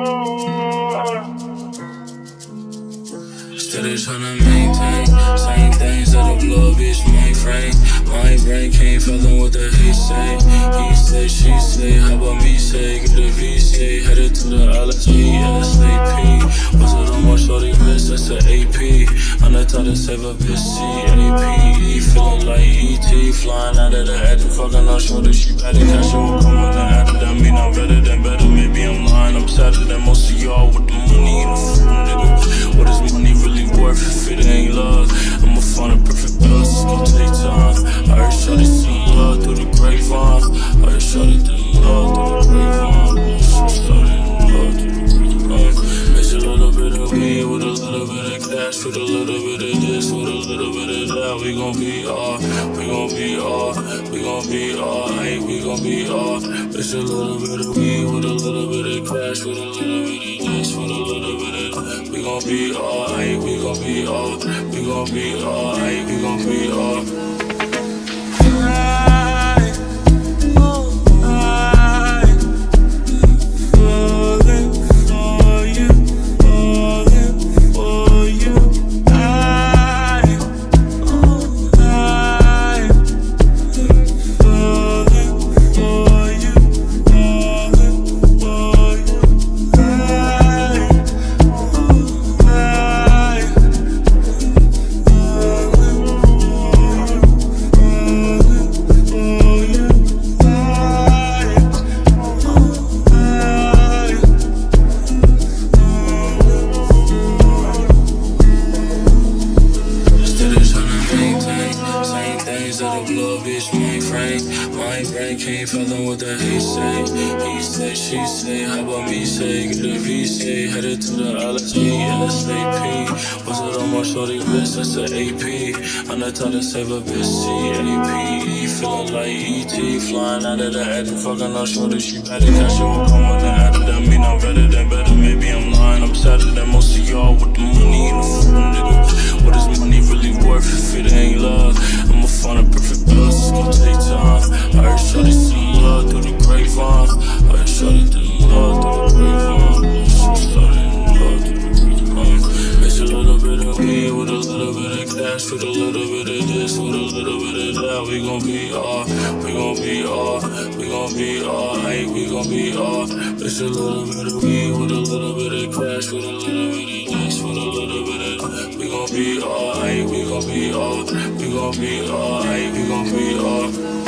Steady tryna maintain same things that a blow bitch mainframe. My brain can't fathom what the hate say. He say, she say, how about me say? Get a VC, headed to the LSAP. What's it on my shorty wrist? That's an AP. I'm the type to save a bitch, CAPE. Feeling like ET, flying out of the edge. Fucking on shorty, she better catch it. Will come with the adder. That mean I'm better than better. Maybe I'm lying, I'm sadder than most of y'all with the money and the food, nigga. What is money really worth if it ain't love? I'ma find a perfect balance, it's gon' take time. I heard shorty some love through the grapevine. I heard shorty some love through the grapevine. Shorty love through the grapevine. Mix a little bit of weed with a little bit of cash, with a little bit of this, with a little bit of that. We gon' be all, we gon' be all, we gon' be all, hey, we gon' be all. Mix a little bit of weed with a little bit of cash, with a little bit of this, with a little bit of that. We gon' be all, hey, we gon' be all, we gon' be all, hey, we gon' be all. That a blow bitch mainframe. My brain can't fathom what the hate say. He say, she say, how about me say? Get a VC, headed to the LSAP. What's it on my shorty wrist? That's an AP. I'm the type to save a bitch, CAPE. Feeling like ET, flying out of the edge. Fucking on shorty, she better catch it. Will come with the adder. That mean I'm better than better. Maybe I'm lying, I'm sadder than most of y'all with the money and the food, nigga. What is money really worth if it ain't love? I'ma find a perfect balance, it's gon' take time. I heard shorty some love through the grapevine. I heard shorty some love through the grapevine. Shorty love through the grapevine. Mix a little bit of weed with a little bit of cash, with a little bit of this, with a little bit of that. We gon' be all, we gon' be all, we gon' be all, hey, we gon' be all. Mix a little bit of weed with a little bit of cash, with a little bit of this, with a little bit of that. We gon' be all, hey, we gon' be all, we gon' be all, hey, we gon' be all.